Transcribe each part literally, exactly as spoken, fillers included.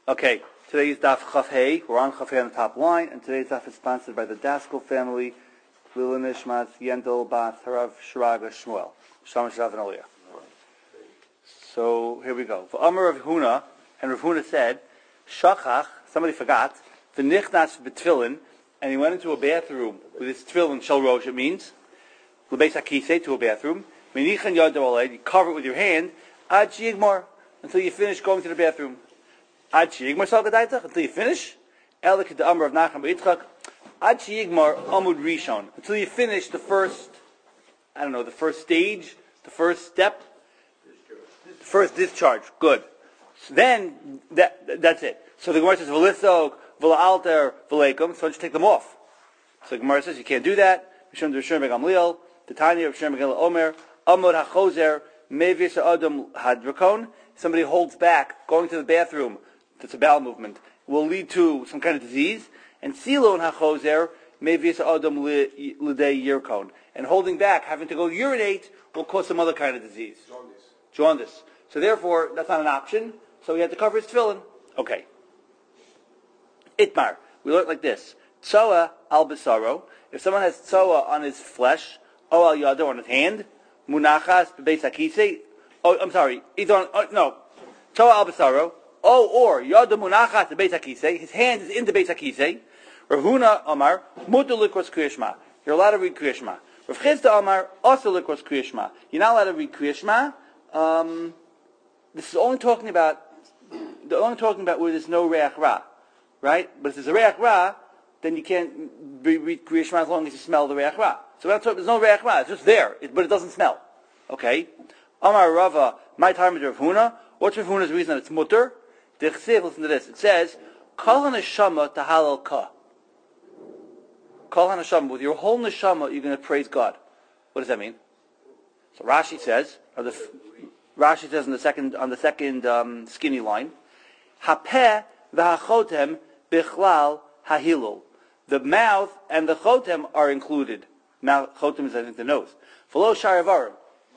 Okay, today's Daf Chaf Hey. We're on Chaf Hey on the top line, and today's Daf is sponsored by the Daskell family, Lila Nishmat, Yendel, Bat, Harav, Shraga, Shmuel, Shamash, Rav, and Aliyah. So here we go. For Amar Rav Huna, and Rav Huna said, Shachach, somebody forgot, V'nichnas b'tfilin, and he went into a bathroom with his tefillin shel rosh. It means l'beis hakisei, to a bathroom. Menichan yad oled, you cover it with your hand. Ad sheyigmar, until you finish going to the bathroom. Ad sheyigmar sal gadaitach, until you finish. Elik the Amar of Nachman b'Yitzchak. Ad sheyigmar amud rishon, until you finish the first, I don't know, the first stage, the first step, the first discharge. Good. So then that that's it. So the Gemara says v'lisok v'la alter v'leikum. So just take them off. So the Gemara says you can't do that. Mishum d'Rishon beGamliel. The Tanya of Rishon beGamliel Omer. Amod hachozer mevis adam hadrakon. Somebody holds back going to the bathroom. That's a bowel movement. Will lead to some kind of disease. And silon hachozer mevis adam l'dei yirkon. And holding back, having to go urinate, will cause some other kind of disease. Jaundice. Jaundice. So therefore, that's not an option. So he had to cover his tefillin. Okay. Itmar. We learn like this. Tzoa al besaro. If someone has tzoa on his flesh, o al yado, on his hand, munachas bebeis hakisei. Oh, I'm sorry. He's on, oh, no. Tzoa al besaro. O or yado munachas bebeis hakisei. His hand is in the beis hakisei. Rav Huna Amar, mutar likros kriyashma. You're allowed to read kriyashma. Rav Chisda Amar, also likros kriyashma. You're not allowed to read kriyashma. Um, this is only talking about, they're only talking about where there's no reach ra. Right? But if there's a reach ra, then you can't read Kriya Shema as long as you smell the reach ra. So we're not talking, there's no reach ra, it's just there, it, but it doesn't smell. Okay? Amar Rava, my time is Rav Huna. What's Rav Huna's reason that it's mutter? Listen to this. It says, Kol HaNeshama Tahalal Ka. Kol HaNeshama, with your whole neshama, you're going to praise God. What does that mean? So Rashi says, or the, Rashi says on the second, on the second um, skinny line, Hapeh v'hachotem bichlal hahilul. The mouth and the chotem are included. Mouth, chotem is, I think, the nose. V'lo shar evarim.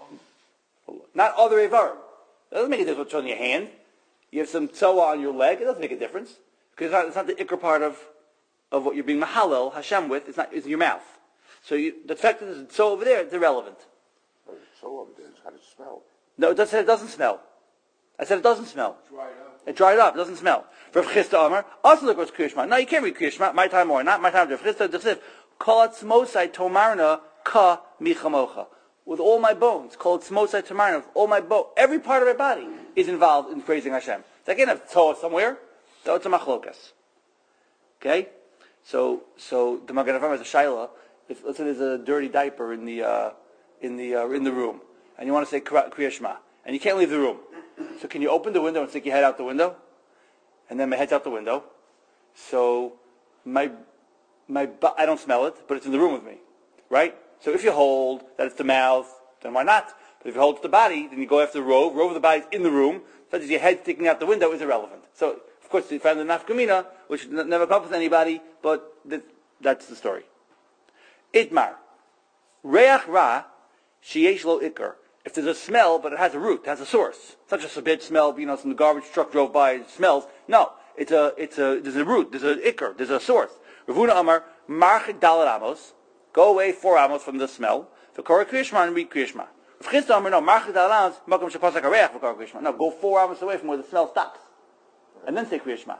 Not other evarim. It doesn't make a difference on your hand. You have some tzoa on your leg. It doesn't make a difference. Because it's not, it's not the ikr part of, of what you're being mahalel Hashem with. It's not, it's your mouth. So you, the fact that there's tzoa over there, it's irrelevant. Tzoa over there, how does it smell? No, it doesn't, it doesn't smell. I said it doesn't smell. Dry up. It dried up. It doesn't smell. Rav Chisda Amar, also look what's Kriya Shema. No, you can't read Kriya Shema. My time or not. My time. Rav Chisda D'chsiv, Kol atzmosai tomarna ka michamocha. With all my bones, call atzmosai tomarna. With all my bones, every part of my body is involved in praising Hashem. So I can't have Torah somewhere. So it's a machlokas. Okay, so so the Magen Avraham has a shaila. If let's say there's a dirty diaper in the uh, in the uh, in the room, and you want to say Kriya Shema, and you can't leave the room. So can you open the window and stick your head out the window? And then my head's out the window. So my my I don't smell it, but it's in the room with me, right? So if you hold that it's the mouth, then why not? But if you hold it to the body, then you go after the robe. Robe of the body's in the room, such as your head sticking out the window is irrelevant. So of course you found the nafkamina, which n- never comes with anybody, but th- that's the story. Itmar reach ra sheyesh lo ikar. If there's a smell, but it has a root, it has a source. It's not just a bad smell, you know, some garbage truck drove by, it smells. No, it's a, it's a, there's a root, there's an ikar, there's a source. Rav Huna Amar, marchik dalet amos, go away four amos from the smell. V'kora Kriya Shema and read Kriya Shema. Rav Chisda Amar, no, marchik dalet amos, makom shepasak hareach v'kora Kriya Shema. No, go four amos away from where the smell stops. And then say Kriya Shema.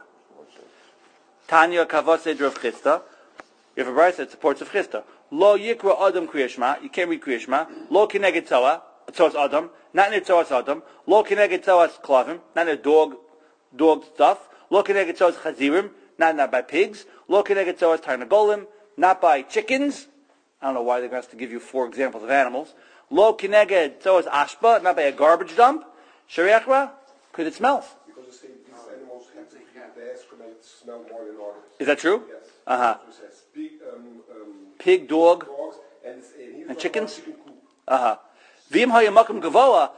Tanya kavosed Rav Chisda. You have a brayso that supports Rav Chisda. Lo yikra adam Kriya Shema, you can't read Kriya Shema. Lo kineged tzoa. Tzoas Adam, not in Tzoas Adam. Lo kineged Tzoas Klavim, not in dog, dog stuff. Lo kineged Tzoas Chazirim, not, not by pigs. Lo kineged Tzoas Tarnagolim, not by chickens. I don't know why they're going to have to give you four examples of animals. Lo kineged Tzoas Ashba, not by a garbage dump. Shariach ra, because it smells. Because they say these animals have to have the excrement smell more than others. Is that true? Yes. Uh huh. So it says pig, um, um, pig, dog, dogs, and, and, and chickens. chicken Uh huh. Vim hayamakum gavoa.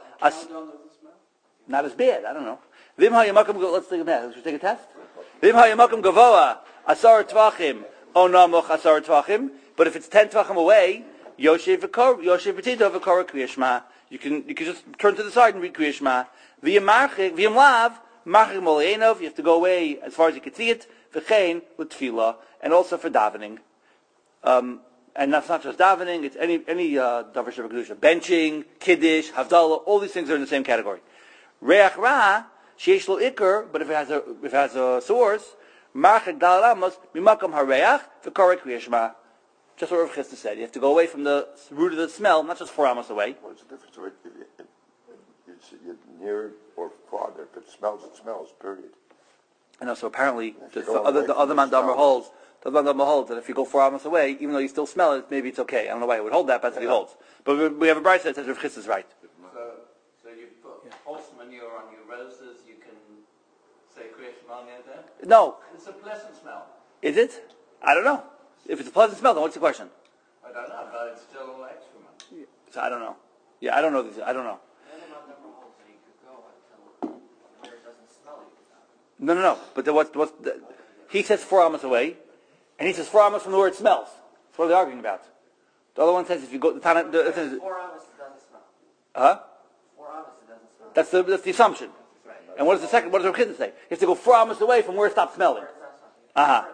Not as bad. I don't know. Vim hayamakum. Let's take a test. Let's take a test. Vim hayamakum gavoa. Asar tvachim. O namoch asar tvachim. But if it's ten tvachim away, yoshev v'kor yoshev v'tito v'kor Kriya Shema. You can you can just turn to the side and read Kriya Shema. Vim marchik. Vim lav. machik moleinov, you have to go away as far as you can see it, v'chein l'tfila, and also for davening. Um, and that's not just davening, it's any, any, uh, davar sheva kedusha. Benching, kiddush, havdalah, all these things are in the same category. Reach ra, sheish lo ikr, but if it has a, if it has a source, machik dal amos, mimakam hareach, v'korek kriyashma. Just what Rav Chisda said. You have to go away from the root of the smell, not just four amos away. What's the difference? If it, if it, it's, you're near it or farther. If it smells, it smells, period. I know, so apparently the, go other, away the from other the mandamar smell. holds, the other mandamar holds that if you go four amos away, even though you still smell it, maybe it's okay. I don't know why he would hold that, but that's what he holds. But we, we have a bride that says Rav Chisda is right. So, so you put yeah. horse manure on your roses, you can say Kriya Shema near there? No. It's a pleasant smell. Is it? I don't know. If it's a pleasant smell, then what's the question? I don't know, but it's still excrement. So I don't know. Yeah, I don't know. These, I don't know. No, no, no. But the, what, what, the, he says four amos away, and he says four amos from the word smells. That's what they're arguing about. The other one says if you go, the Tana, the, it says, four amos it doesn't smell. Huh? Four amos it doesn't smell. That's the that's the assumption. Right. And what is the second? What does Rav Chisda say? You have to go four amos away from where it stops smelling. Uh huh.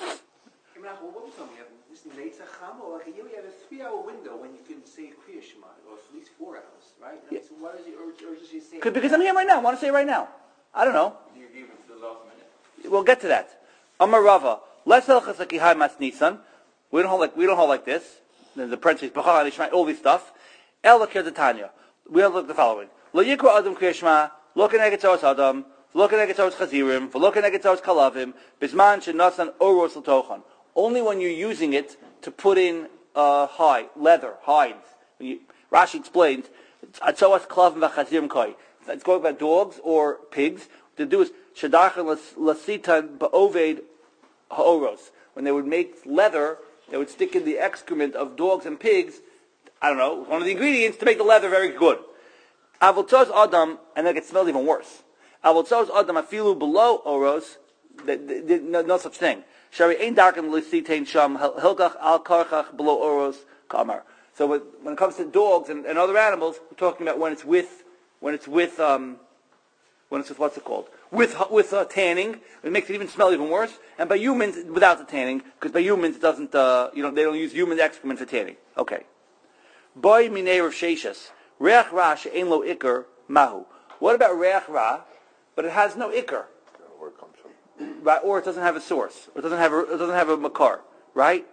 What was something? This Netzach Chama, like you have a three-hour window when you can say Kriya Shema, or at least four hours, right? Yeah. So why does he urge, urges you to say? Because I'm here right now. I want to say it right now. I don't know. You give it to the last minute. We'll get to that. Amar Rava, let's halachas like Yihai Mas Nisan. We don't hold like we don't hold like this. The, the parentheses, B'chal Ishmael, all these stuff. El Lakir Tanya. We have look the following. Lo Yikra Adam Kriya Shema. Look at Negetzos Adam. Look at Negetzos Chazirim. Look at Negetzos Kalavim. Bisman Shenasan Oros L'Tochan. Only when you're using it to put in uh, hide, leather, hides. When you, Rashi explains, Atzoas Kalavim V'Chazirim Koi. It's going about dogs or pigs. What they do is Shadachan Lasitan Ba'oved Ha'oros. When they would make leather, they would stick in the excrement of dogs and pigs. I don't know, one of the ingredients to make the leather very good. Avotzos Adam, and then it smells even worse. Avotzos Adam Afilu below Oros, no, no such thing. Shari Ein Darkan Lisitain Sham Hilgach Al Karchach below Oros Kamar. So when, when it comes to dogs and, and other animals, we're talking about when it's with, when it's with, um, when it's with, what's it called? With, with uh, tanning, it makes it even smell even worse. And by humans, without the tanning, because by humans it doesn't, uh, you know, they don't use human excrement for tanning. Okay. Boy minei Rav Sheshes. Reach ra she'ein lo ikar mahu. What about reach ra, but it has no ikar? Where it comes from. Right, or it doesn't have a source, or it doesn't have a, it doesn't have a makar, right?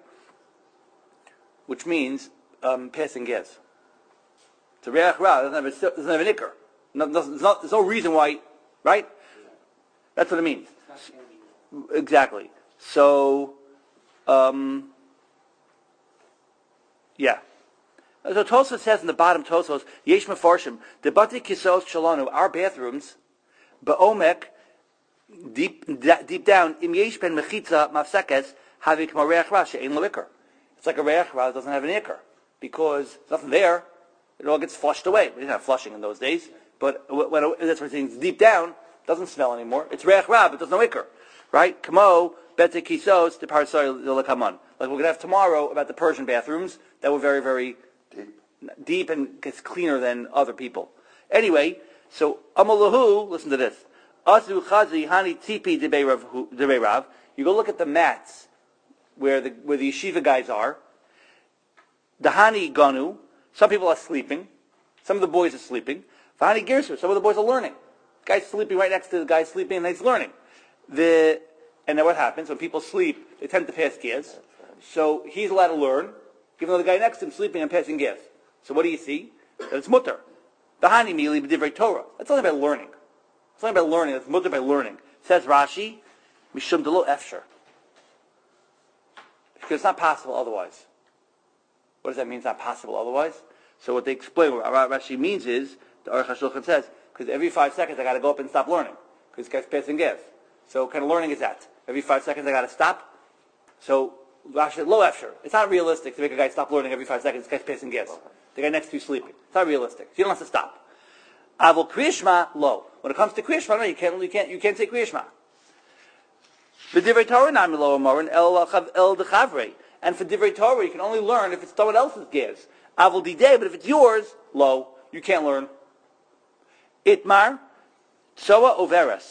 Which means um, passing gas. So reach ra doesn't have a, doesn't have an ikar. No, there's, not, there's no reason why, right? That's what it means. Exactly. So, um, yeah. So Tosfos says in the bottom Tosfos, Yesh Mefarshim, the Bati Kisos Shalanu, our bathrooms, Ba'omek, deep deep down, Im Yesh Ben Mechitza Mafsekes, Havik Mareach Ra, She'en Lo Ikar. It's like a Reach Ra that doesn't have an Ikar, because there's nothing there, it all gets flushed away. We didn't have flushing in those days, but when it, that's what it means, deep down, doesn't smell anymore. It's Reach Ra, but there's no Ikar. Right? Kamo, Bete Kisos, the Parasoi Lakaman. Like we're going to have tomorrow about the Persian bathrooms that were very, very Deep. deep and gets cleaner than other people. Anyway, so Amalahu, listen to this. Asu Chazi Hani Tipi Debei Rav. You go look at the mats where the where the yeshiva guys are. The Hani Ganu. Some people are sleeping. Some of the boys are sleeping. Vahani Girsu. Some of the boys are learning. The guy's sleeping right next to the guy sleeping, and he's learning. The and then what happens when people sleep? They tend to pass gas. So he's allowed to learn, even though the guy next to him is sleeping and passing gas. So what do you see? That it's mutter. The hani mili b'divrei Torah. That's not about learning. It's not about learning. It's mutter by learning. Says Rashi, mishum delo efsher. Because it's not possible otherwise. What does that mean? It's not possible otherwise. So what they explain, what Rashi means is, the Aruch HaShulchan says, because every five seconds I got to go up and stop learning, because this guy's passing gas. So what kind of learning is that? Every five seconds I got to stop. So Rashi, lo efsher. It's not realistic to make a guy stop learning every five seconds. This guy's passing gas. The guy next to you sleeping. It's not realistic. So you don't have to stop. Avol kriyishma lo. When it comes to kriyishma, no, you can't. You can't. You can't say kriyishma. V'divrei Torah nami lo amorin el el dechavre. And for divrei Torah, you can only learn if it's someone else's gas. Avol didei, but if it's yours, lo, you can't learn. Itmar, soa overes.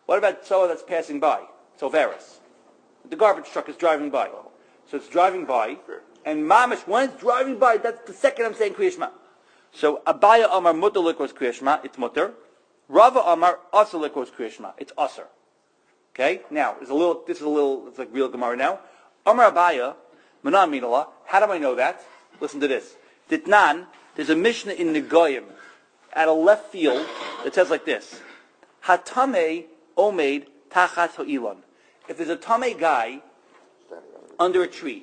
What about tzoa that's passing by? It's overis. The garbage truck is driving by. So it's driving by, and mamish, when it's driving by, that's the second I'm saying Kriya Shema. So Abaya Amar mutter likros Kriya Shema, it's mutter. Rava Amar asar likros Kriya Shema, it's asar. Okay? Now, there's a little, this is a little, it's like real Gemara now. Amar Abaya, Manam Minallah, how do I know that? Listen to this. Ditnan, there's a Mishnah in Negoyim, at a left field, that says like this. Hatame omeid tachas ho'ilon. If there's a Tameh guy under a tree,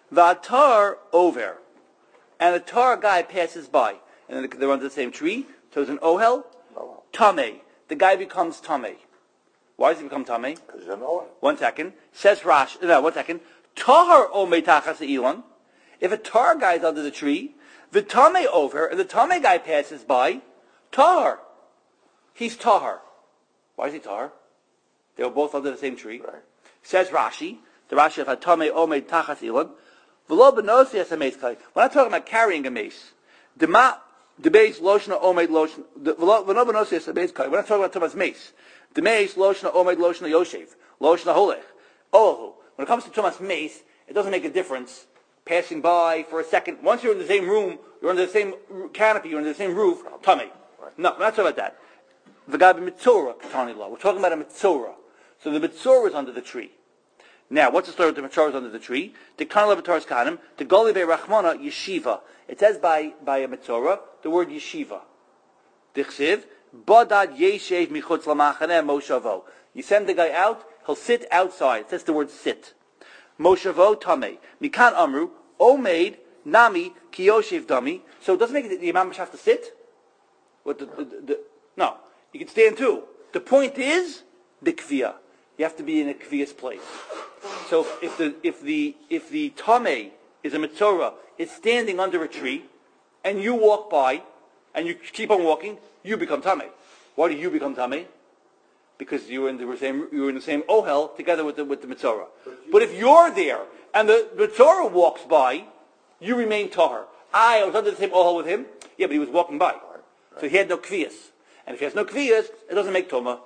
v'atar over, and a tar guy passes by, and they're under the same tree, so it's an ohel, Tameh. The guy becomes Tameh. Why does he become Tameh? Because you know it. One second. Says Rash, no, one second. Tahar omeid tachas ho'ilon. If a tar guy is under the tree, the Tameh over, and the Tameh guy passes by, Tahar. He's Tahar. Why is he Tahar? They were both under the same tree. Right. Says Rashi, the Rashi of Hatame Omed Tachas Ilon, V'lo b'nosi as a mace kali. We're not talking about carrying a mace. The ma, the base loshna Omed loshna. V'lo b'nosi as a mace kali. We're not talking about Thomas mace. The mace loshna Omed loshna Yoshev loshna Holech. Oh, when it comes to Thomas mace, it doesn't make a difference passing by for a second. Once you're in the same room, you're under the same canopy, you're under the same roof. Tameh. No, we're not talking about that. V'gabi mitzora katani law. We're talking about a mitzora. So the mitzora is under the tree. Now, what's the story with the mitzora is under the tree? The kanal levatar's kanim, the goli be rachmana yeshiva. It says by by a mitzora the word yeshiva. Dichsiv badad yeshev michutz lamachaneh moshavo. You send the guy out, he'll sit outside. It says the word sit. Moshavo tameh mikan amru omeid nami kiyoshev dami. So it doesn't make it the imam have to sit. What the, the, the, the no, you can stand too. The point is bikviyah. You have to be in a kviyas place. So if the if the if the tameh is a mitzora is standing under a tree, and you walk by, and you keep on walking, you become tameh. Why do you become tameh? Because you were in the same you were in the same ohel together with the with the mitzora. But, but if you're there and the mitzora walks by, you remain tahar. I, I was under the same ohel with him. Yeah, but he was walking by, so he had no kviyas. And if he has no kviyas, it doesn't make toma.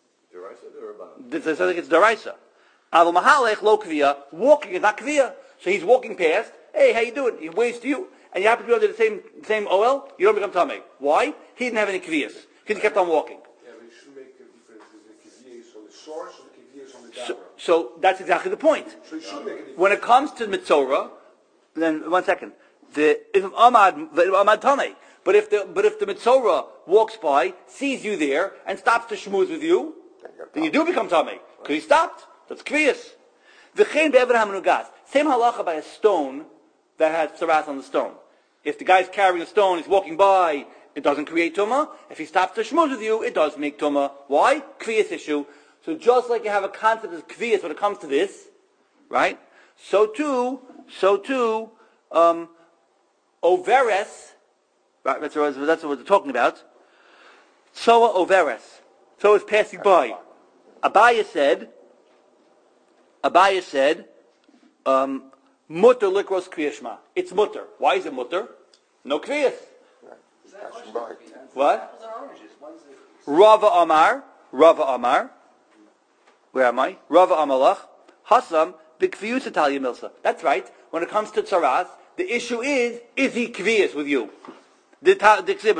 This is it's daraisa. Al mahalech lo kviya. Walking is not kviya. So he's walking past. Hey, how you doing? He waves to you, and you happen to be under the same same O L. You don't become tamei. Why? He didn't have any kviyas because he kept on walking. Yeah, but it should make a difference if the kviyas on the source or the kviyas on the So, dawra. so that's exactly the point. So it should make a difference. When it comes to mitzora, then one second. The if amad the amad tamei. But if the but if the mitzora walks by, sees you there, and stops to shmooze with you, then you do become tamei because he stopped. That's kviyas. V'chein be'evraham nugas. Same halacha by a stone that has tzaras on the stone. If the guy's carrying a stone, he's walking by, it doesn't create tumah. If he stops to shmooze with you, it does make tumah. Why? Kviyas issue. So just like you have a concept of kviyas when it comes to this, right? So too, so too, um, overes. Right, that's what, that's what we're talking about. Soa overes. So it's passing by. Abaya said, Abaya said, um, mutter likros kriya shema. It's mutter. Why is it mutter? No kriyas. Passing by. What? Apples and oranges. One's the- Rava Amar, Rava Amar. Where am I? Rava Amalach. Hasam b'kviyus Italia milsa. That's right. When it comes to tzaras, the issue is, is he kviyus with you? Hacha,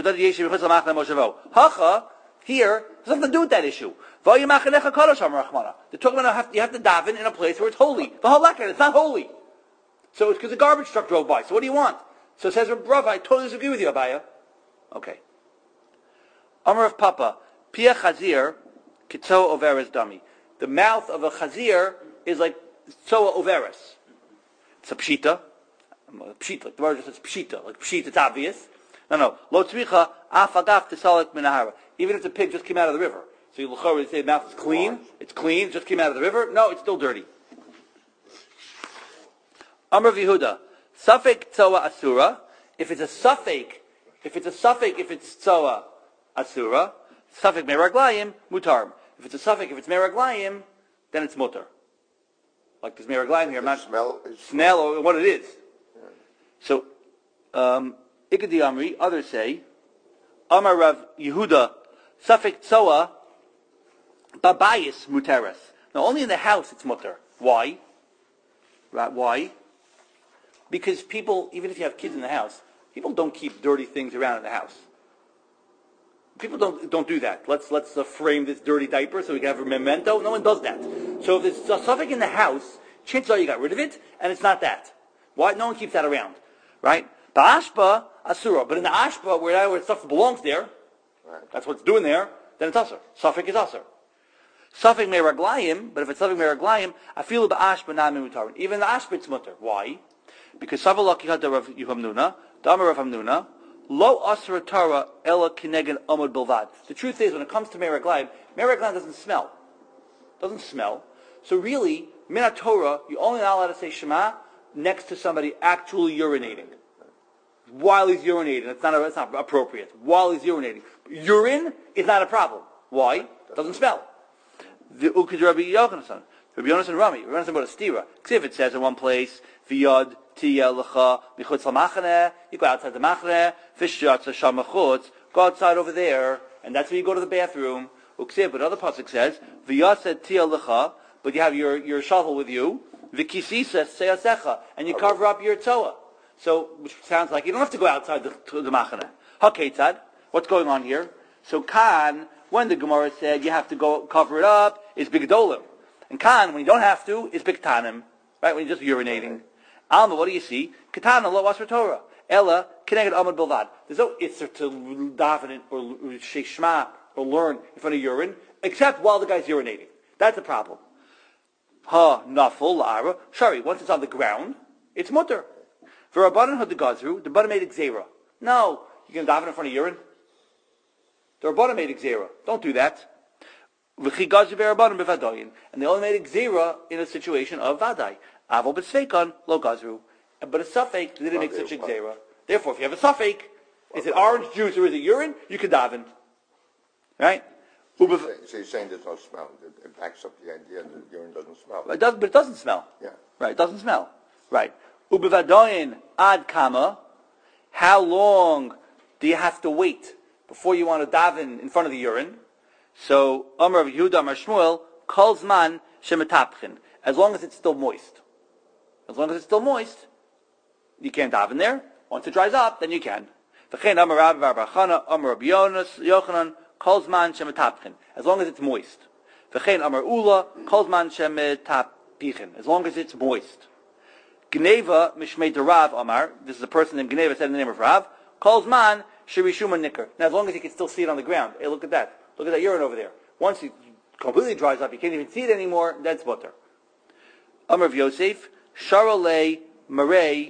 here, has nothing to do with that issue. They're talking about you have to daven in a place where it's holy. It's not holy. So it's because a garbage truck drove by. So what do you want? So it says, Rav, I totally disagree with you, Abaya. Okay. Amar of Papa, Pia Chazir, Kitzoa Overes Dami. The mouth of a Chazir is like Tzoa Overes. It's a Pshita. Pshita, like the word just says Pshita. Like Pshita, it's obvious. No, no. Lo tzricha afagaf tisalik minahara. Even if the pig just came out of the river. So you l'chor say the mouth is clean. It's clean. It just came out of the river. No, it's still dirty. Amar Yehuda. Safek tzoa asura. If it's a safek, if it's a safek, if it's tzoa asura, safek meraglayim mutar. If it's a safek, if it's meraglayim, then it's mutar. Like this meraglayim here. I'm not Smell is smell or what it is. So, um, Ikadi Amri, others say, Amar Rav Yehuda, Safek Tzoa, Babayis muteres. Now, only in the house it's mutter. Why? Right? Why? Because people, even if you have kids in the house, people don't keep dirty things around in the house. People don't don't do that. Let's let's uh, frame this dirty diaper so we can have a memento. No one does that. So if there's a suffix in the house, chances are you got rid of it, and it's not that. Why? No one keeps that around, right? The ashpa asura, but in the ashpa where where stuff belongs there, right. That's what's doing there. Then it's asur. Suffix is asur. Suffix meraglayim, but if it's suffix meraglayim, I feel the ashpa not mutarin. Even the ashpa it's mutter. Why? Because savalaki had the Rav Yuhamnuna, the Rav Hamnuna. Lo asra Torah ela kineged amud bilvad. The truth is, when it comes to meraglayim, meraglayim doesn't smell. Doesn't smell. So really, minat Torah, you're only not allowed to say Shema next to somebody actually urinating. While he's urinating, it's not, it's not appropriate. While he's urinating, urine is not a problem. Why? It doesn't smell. The Ukid Rabbi Yochanan, Rabbi Yochanan Rami, Rabbi Yochanan about a stira. Because if it says in one place, V'yad tiyah lecha michutz l'machaneh, you go outside the machaneh, v'shyatza sham mechutz, go outside over there, and that's where you go to the bathroom. Uksiv, but other pasuk says, V'yad said tiyah lecha, but you have your, your shovel with you, v'kisisa seyasecha, and you cover up your toa. So, which sounds like you don't have to go outside the, the machaneh. Hakeitzad, what's going on here? So Khan, when the Gemara said you have to go cover it up, is bigdolim. And Khan, when you don't have to, is bigtanim. Right, when you're just urinating. Alma, what do you see? Katana lo wasra Torah. Ella, kineged amad bilvad. There's no itzer to daven it or say shema or learn in front of urine, except while the guy's urinating. That's the problem. Ha, naful, la'ara. Shari, once it's on the ground, it's mutter. For Rabbanan had the gazru, the Rabbanan made xera. No, you can daven in front of urine. The Rabbanan made xera. Don't do that. And they only made xera in a situation of vadai. Avol b'sfeikon lo gazru. But a suffix, they didn't make such a xera. Therefore, if you have a suffix, is it orange juice or is it urine? You can daven. Right? So you're saying there's no smell. It backs up the idea that urine doesn't smell. It does, but it doesn't smell. Yeah. Right, it doesn't smell. Right. Ubevadoyin ad kama. How long do you have to wait before you want to daven in front of the urine? So, Amar of Yehuda, Amar Shmuel, calls man shemetapchin. As long as it's still moist. As long as it's still moist, you can't daven there. Once it dries up, then you can. V'chein Amar Rabbi Bar Chana, Amar Rabbi Yochanan, calls man shemetapchin. As long as it's moist. V'chein Amar Ula, calls man shemetapichin. As long as it's moist. Gneva Mishmei Rav Amar, this is a person named Gneva, said in the name of Rav, calls man Shirishuma Nicker. Now as long as you can still see it on the ground. Hey, look at that. Look at that urine over there. Once it completely dries up, you can't even see it anymore, that's butter. Amar of Yosef, Sharolei Marei,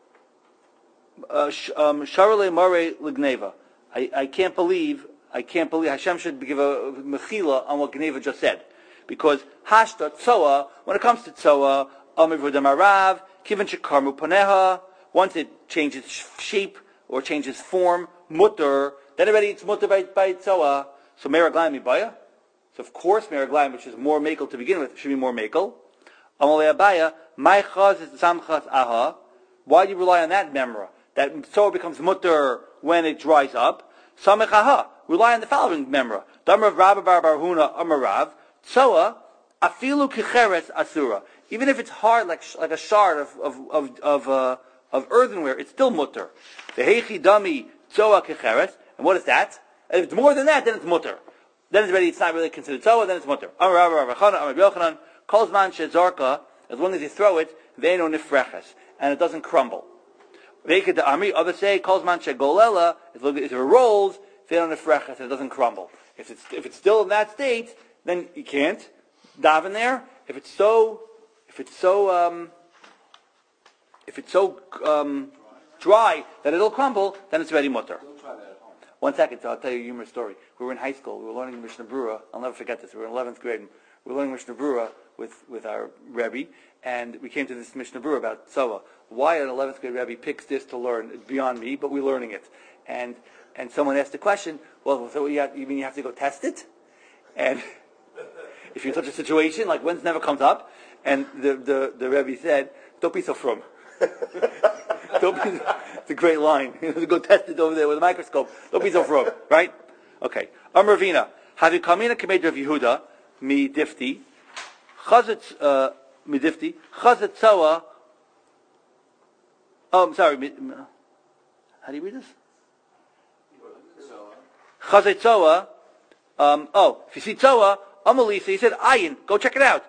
Sharolei Marei Ligneva. I can't believe, I can't believe, Hashem should give a mechila on what Gneva just said. Because Hashta Tzoa, when it comes to Tzoa, Amar V'damarav, Kivan Shekarmu Paneha, once it changes shape or changes form, mutter, then already it's mutter by, by Tzoa. So meraglayim mibaya. So of course meraglayim, which is more makel to begin with, should be more makel. Amalei abaya, my chaz is samchas aha. Why do you rely on that memra? That Tzoa becomes mutter when it dries up. Samech aha. Rely on the following memra. Damar of Rabba Bar Barhuna Amarav. Tzoa, afilu kicheres asura. Even if it's hard, like like a shard of of of of, uh, of earthenware, it's still mutter. The heichi dami tzoa kicheres. And what is that? And if it's more than that, then it's mutter. Then it's ready. It's not really considered tzoa. Then it's mutter. Amar Rabba Bar Chana Amar Yochanan calls man shezarka. As long as you throw it, ve'eno nifreches, and it doesn't crumble. Ve'ikad the army. Others say calls man shegolela. If it rolls, ve'eno nifreches, and it doesn't crumble. If it's if it's still in that state, then you can't daven there. If it's so, if it's so, um, if it's so um, dry that it'll crumble, then it's ready mutter. One second, so I'll tell you a humorous story. We were in high school. We were learning Mishnah Berurah. I'll never forget this. We were in eleventh grade. We were learning Mishnah Berurah with, with our Rebbe, and we came to this Mishnah Berurah about Tzoa. Why an eleventh grade Rebbe picks this to learn, it's beyond me, but we're learning it. And and someone asked the question, well, so you, have, you mean you have to go test it? And if you're in such a situation, like when's never comes up, and the, the, the Rebbe said, don't be so frum. Don't be, it's a great line. Go test it over there with a microscope. Don't be so frum, right? Okay. Amar Ravina, have you come in a commander of Yehuda? mi difti, chazet uh, mi difti, chazet tzoa. Oh, I'm sorry. Mi, how do you read this? Chazet tzoa. Um, oh, if you see tzoa, Amalisa, he said ayin. Go check it out.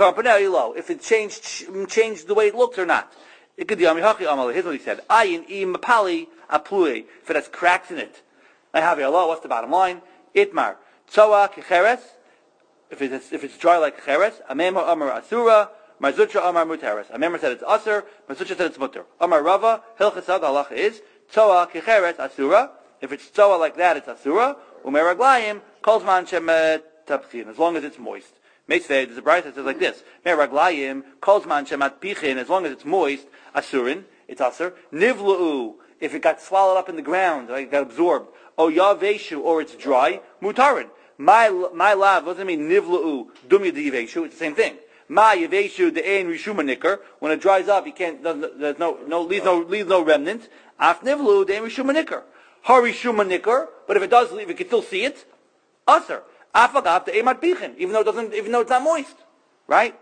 If it changed changed the way it looked or not. It could be Amihaki. Here's what he said: ayin I mapali aplui. If it has cracks in it. I have Allah. What's the bottom line? Itmar tzoa kecheres. If it's if it's dry like cheres, Amemar Amar Asura, Marzutra Amar Muteres. Amemar said it's Asur, Marzutra said it's Mutter. Amar Rava, Hilchasad halacha is tzoa kecheres Asura. If it's tzoa like that, it's Asura. Umeraglayim kolzman shemet tapchin. As long as it's moist. Meisved, there's a brayta that says like this: Meraglayim kolzman shemat pichin. As long as it's moist, Asurin, it's Asur. Nivlu, if it got swallowed up in the ground, like it got absorbed. O yaveshu, or it's dry, mutarin. My my lav doesn't mean nivlu dumya diveshu. It's the same thing. Ma yaveshu the ein rishuma nicker. When it dries up, you can't. There's no no leaves no leaves no remnant. Af nivlu the ein rishuma nicker. Hari shuma nicker. But if it does leave, you can still see it. Aser afagav the emat bichin. Even though it doesn't, even though it's not moist, right?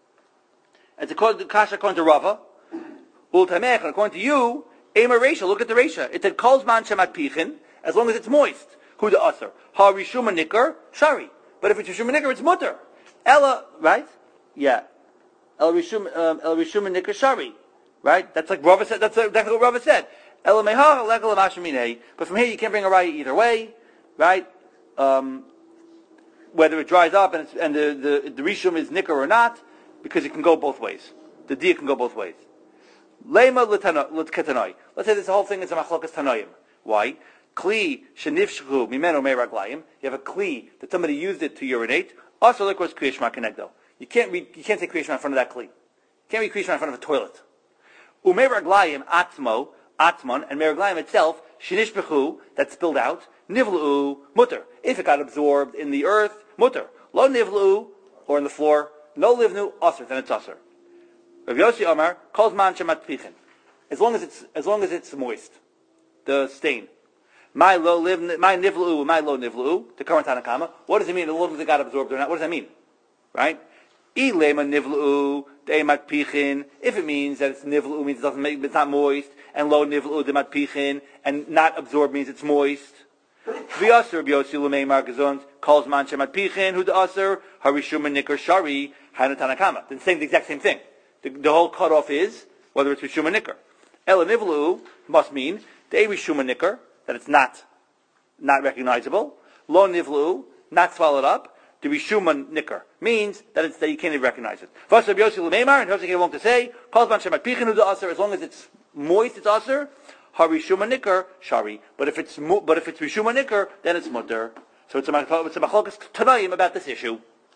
It's according to kasha according to Rava. Ultamech according to you, ema reisha. Look at the reisha. It said calls man shemat bichin as long as it's moist. Who the usher? Ha rishuma nicker, shari. But if it's rishuma nicker, it's mutter. Ella, right? Yeah. El rishuma, um, el rishuma nicker, shari. Right? That's like Rava said. That's exactly what Rava said. Ella meha legal amashamine. But from here, you can't bring a raya either way, right? Um, whether it dries up and, it's, and the the the rishum is nicker or not, because it can go both ways. The dia can go both ways. Lema l'ketanoi. Let's say this whole thing is a machlokas tanoim. Why? Kli shenifshchu mimeno meiraglayim. You have a kli that somebody used it to urinate. Also, of course, kriyishma kenegdo. You can't read. You can't say kriyishma in front of that kli. You can't read kriyishma in front of a toilet. Umeiraglayim atzmo atzmon and meiraglayim itself shenishbechu that spilled out nivlu mutter. If it got absorbed in the earth, mutter. Lo nivlu or in the floor. No livnu aser. Then it's aser. Rav Yossi Amar calls man shemat pichin. As long as it's as long as it's moist, the stain. My low live, my nivlu, my low nivlu, the current Tanakama. What does it mean? As long as it got absorbed or not? What does that mean? Right? Ilema nivlu, de'emat pichin. If it means that it's nivlu, means it doesn't make, it's not moist, and low nivlu, de'emat pichin, and not absorbed means it's moist. V'yasser b'yosi l'mei margazont calls man shemat pichin, who the aser harishum and nikar shari hanu Tanakama. They're saying the exact same thing. The, the whole cutoff is whether it's rishum and nikar. Ela nivlu must mean de'e rishum and nikar, that it's not not recognizable. Lo nivlu, not swallowed up. To be shuman nicker means that it's that you can't even recognize it. Vasab Yossi L'meimar, and Yossi came along to say, calls man shemat pichin the aser, as long as it's moist, it's aser. Hari shuman nicker, shari. But if it's but if it's rishuma nicker, then it's mutter. So it's a it's a machlokas tanaim about this issue.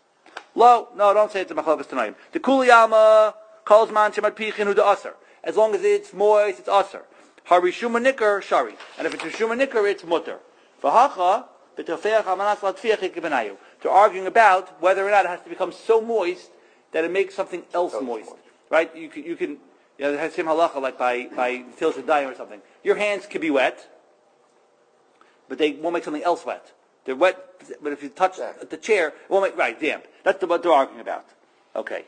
Lo, no, don't say it's a machlokas tanaim. The kuliyama calls man shemat pichin the aser. As long as it's moist, it's aser. Hari shuma nicker, shari. And if it's rishuma nicker, it's mutter. V'hacha, b'tofeach amanas latfiach ikibanayu. They're arguing about whether or not it has to become so moist that it makes something else so moist. moist. Right? You can, you can, you know, it has same halacha like by, by Tilas Yadayim or something. Your hands could be wet, but they won't make something else wet. They're wet, but if you touch yeah. the chair, it won't make, right, damp. That's the, what they're arguing about. Okay.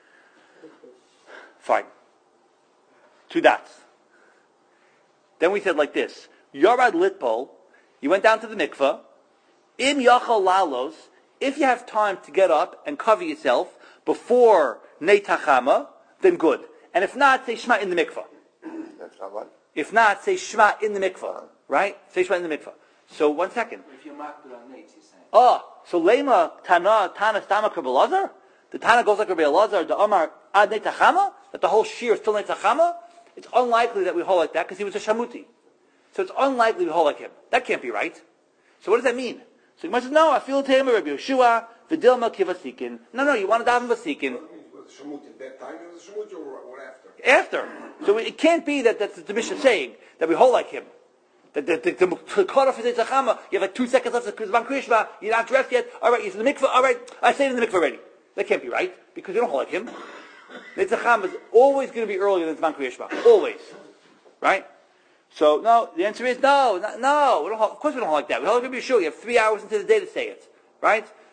Fine. Two dots. Then we said like this. Yarad Litpol, you went down to the mikveh, Im Yachal Lalos, if you have time to get up and cover yourself before Neitachama, then good. And if not, say Shema in the mikveh. That's not what? If not, say Shema in the mikveh. Right? Say Shema in the mikveh. So, one second. If you're marked on Neit, you're saying. Oh, so Lema, Tana, Tana, Stama, Kabbalazar? The Tana goes like Rabbi Elazar, the Amar, Ad Neitachama? That the whole shear is still Neitachama? It's unlikely that we hold like that because he was a Shamuti. So it's unlikely we hold like him. That can't be right. So what does that mean? So you says, no, I feel to him, Rabbi Yeshua, Vidilma Kivasikin. No, no, you want to daven Vasikin. Was the Shemut at that time or the Shemut or after? After. So it can't be that that's the Mishnah saying, that we hold like him. That the, the, the, the cutoff is Eitzachama, you have like two seconds left to Zman Kriyishma, you're not dressed yet, alright, you're in the mikveh, alright, I stayed in the mikveh already. That can't be right, because you don't hold like him. Eitzachama is always going to be earlier than Zman Kriyishma. Always. Right? So, no, the answer is no, no, no. We don't hold, of course we don't hold like that. We hold like Rabbi Yeshua. You have three hours into the day to say it. Right?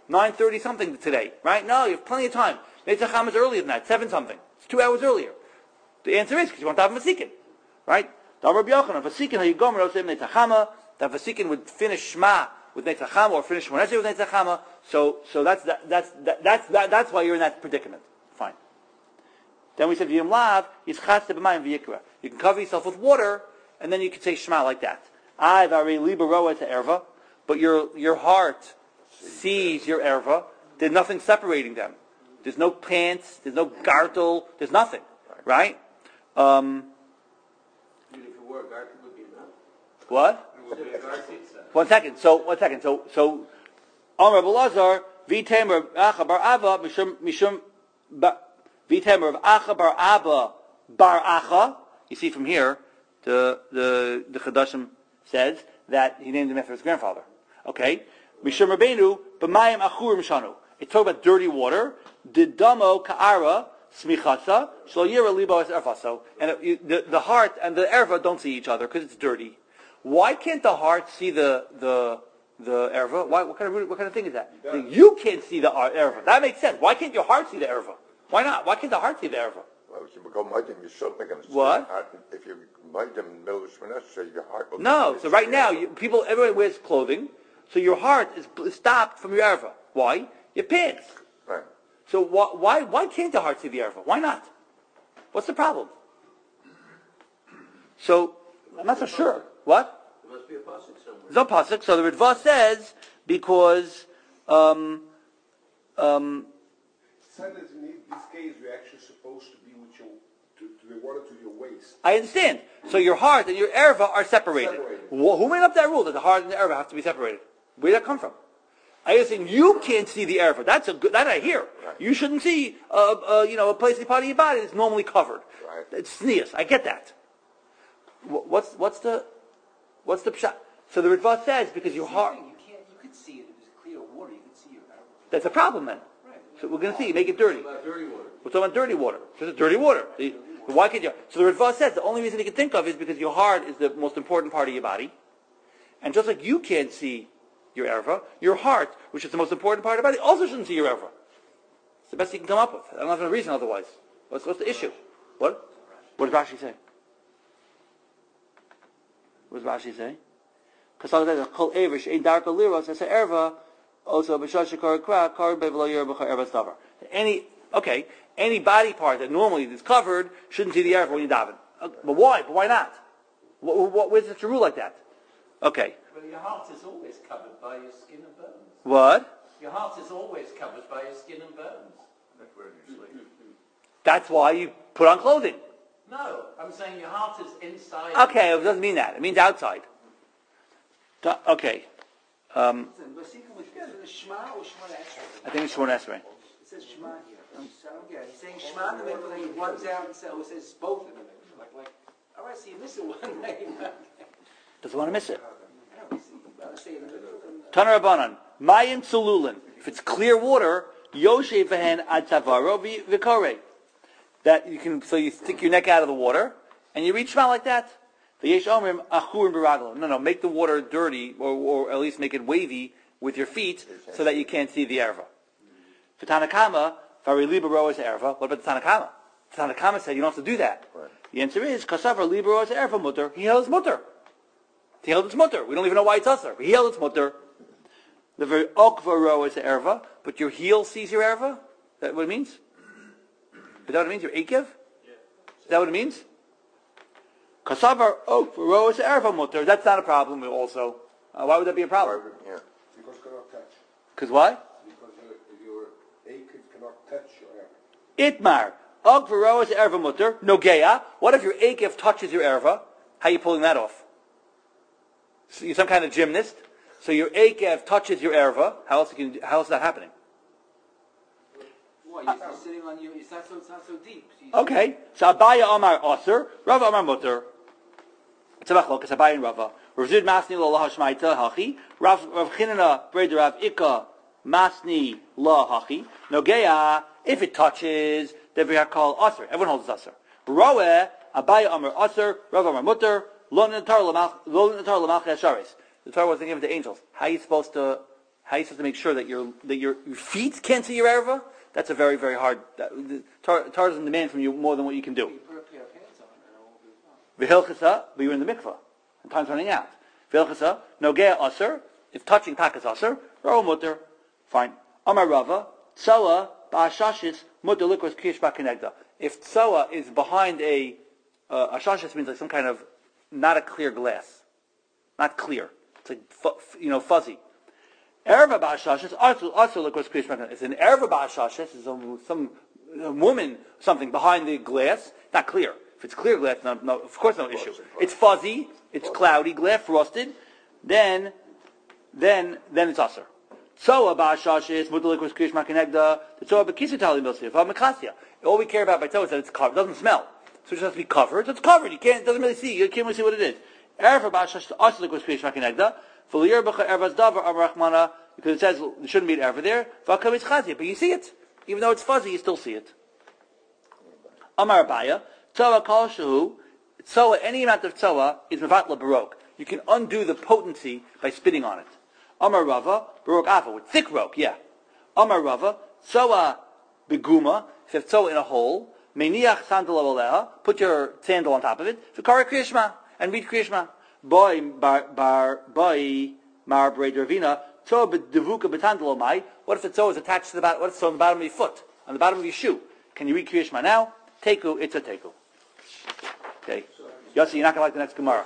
nine thirty something today, right? No, you have plenty of time. Netzach Chama is earlier than that, seven something. It's two hours earlier. The answer is because you want to have a Vasikin, right? The Rabbi Yochanan, Vasikin, how you go, Netzach Chama, that Vasikin would finish Shema with Netzach Chama or finish Shmoneh Esrei with Netzach Chama. So, so that's that, that's that, that's that, that's why you're in that predicament. Fine. Then we said V'yim Lav is Chatzeh b'mayim v'yikra. You can cover yourself with water, and then you can say Shema like that. I vari liba roa to erva, but your your heart sees your erva. There's nothing separating them. There's no pants. There's no gartel. There's nothing, right? Um, If you wore a garter, it would be enough. what? It would be a garter, so. One second. So one second. So so, Amar Belazar v'temer acha bar ava mishum mishum v'temer of acha bar abba bar acha. You see from here, the the the Chadashim says that he named him after his grandfather. Okay, Mishum Rabbeinu b'mayim achurim shanu. It talks about dirty water. Didamo ka'ara smichasa shlo yira libo es erfaso. And it, you, the the heart and the erva don't see each other because it's dirty. Why can't the heart see the the the erva? Why? What kind of what kind of thing is that? You can't see the erva. That makes sense. Why can't your heart see the erva? Why not? Why can't the heart see the erva? Well, if you go mighty, you should make him. What? If you might him in the middle of Shmoneh Esrei, your heart will. No. So right now, you, people, everyone wears clothing, so your heart is stopped from your erva. Why? Your pants. Right. So why why why can't the heart see the erva? Why not? What's the problem? So I'm not so sure. What? There must be a pasuk somewhere. There's no pasuk. So the Ritva says because um um. Said that in this case we're actually supposed to be with your, to, to the water to your waist. I understand. So your heart and your erva are separated. Separated. Wh- Who made up that rule that the heart and the erva have to be separated? Where did that come from? I was saying you can't see the erva. That's a good. That I hear. Right. You shouldn't see, uh, uh, you know, a place, part of your body that's normally covered. Right. It's sneeze. I get that. Wh- What's what's the what's the pshat? So the Ritva says because your heart. You can't. You could see it. If it's clear water, you could see your erva. That's a problem then. Right. So we're going to see. Make it dirty. What about dirty water? We're talking about dirty water. This is dirty water. The- Why can't you? So the Ritva says the only reason you can think of is because your heart is the most important part of your body, and just like you can't see your erva, your heart, which is the most important part of your body, also shouldn't see your erva. It's the best you can come up with. I don't have a reason otherwise. What's, what's the issue? What? What does Rashi say? What does Rashi say? Because kol avish ein darka liros as erva also b'shashikar kra kar bevlo yer b'char erva stavar. Any okay, any body part that normally is covered shouldn't see the erva when you daven. Uh, But why? But why not? What, what, where's such a rule like that? Okay. Well, your heart is always covered by your skin and bones. What? Your heart is always covered by your skin and bones. That's where you sleep. That's why you put on clothing. No, I'm saying your heart is inside. Okay, it doesn't mean that. It means outside. Da- Okay. Um, Listen, Vasikin was is it Shema or Shmoneh Esrei? I think it's Shmoneh Esrei. It says Shema here. So yeah, he's saying Shema, and then when he runs out and says, oh, it says both of them. Like, like, all right, so you're missing one. Doesn't want to miss it. I don't see. I say it in the Tanar Rabbanan, Mayim Tzululin. If it's clear water, Yoshe vehen ad tavaro v'kore. That you can, so you stick your neck out of the water, and you read Shema like that. The Yesh Omrim achurim b'raglo. No, no, make the water dirty, or, or at least make it wavy with your feet, so that you can't see the erva. For Tanakama, vari libero is erva. What about the Tanakama? The Tanakama said you don't have to do that. Right. The answer is kasavar libero is erva mutter. He held his mutter. He held its mutter. We don't even know why it's usher. He held its mutter. The very okvaro is erva, but your heel sees your erva. Is that what it means? Is that what it means? Your akev? Is that what it means? Kasavar okvaro is erva mutter. That's not a problem. Also, uh, why would that be a problem? Yeah. Because it cannot touch. Because why? Because your, your akev cannot touch your erva. Itmar okvaro is erva mutter. Nogeya. What if your akev touches your erva? How are you pulling that off? So you're some kind of gymnast. So your akev touches your erva. How else can you, how else is that happening? What, you're just sitting on you, it's not so, it's not so deep. So you- Okay. So Abaya Amar Aser, Rava Amar Mutter. It's a machlokas, Abaya and Rava. Rav Zud Masni La La Hashmaita Hachi. Rav Rav Chinana Breder Rav Ika Masni La Hachi. Nogeya, if it touches, then we have called Aser. Everyone holds Aser. Roe Abaya Amar Aser, Rava Amar Mutter. Lo Natar Lamach Lo Natar Lamach Yasharis. The Torah wasn't given to angels. How are you supposed to? how are you supposed to make sure that your that your, your feet can't see your erva? That's a very, very hard. That, the, tar, tar doesn't demand from you more than what you can do. You put a pair of pants on and it won't be fine. V'hilchasa, but you're in the mikvah, and time's running out. V'hilchasa, nogea aser, if touching takas aser, ro mutter, fine. Amar Rava, tzoa ba'ashashis mutter likros kriyish ba'kenegda. If tzoa is behind a uh, ashashis means like some kind of not a clear glass, not clear. It's like fu- you know fuzzy. Erva ba'ashashis also also likros kriyish ba'kenegda. It's an erva ba'ashashis is some some a woman something behind the glass, not clear. If it's clear glass, no, no, of course no issue. It's fuzzy, it's cloudy glass, frosted. Then, then, then it's aser. Tzoa ba'ashashis mudalikos kriyish makinegda. The tzoa b'kisutali milsif ha'mekasya. All we care about by tzoa is that it's covered. It doesn't smell, so it just has to be covered. So it's covered. You can't. It doesn't really see. You can't really see what it is. Erva ba'ashashis aser likos kriyish makinegda. V'liyar b'cha ervas davar amrachmana, because it says there shouldn't be an erva there. V'akam it's chazia, but you see it, even though it's fuzzy, you still see it. Amar Abaya. Tzoa kol shehu, tzoa, any amount of tzoa is mevatla barok. You can undo the potency by spitting on it. Amar Rava, barok afa, with thick roke, yeah. Amar Rava, tzoa beguma, if you have tzoa in a hole, meniach sandal aleha, put your sandal on top of it, v'kara kriyishma, and read kriyishma. Boy, bar, bar, boy, mar brei dervina, tzoa bedevuka betandal omai, what if the tzoa is attached to the bottom, what if it's on the bottom of your foot, on the bottom of your shoe? Can you read kriyishma now? Teku, it's a teku. Okay. Yossi, you're not going to like the next Gemara.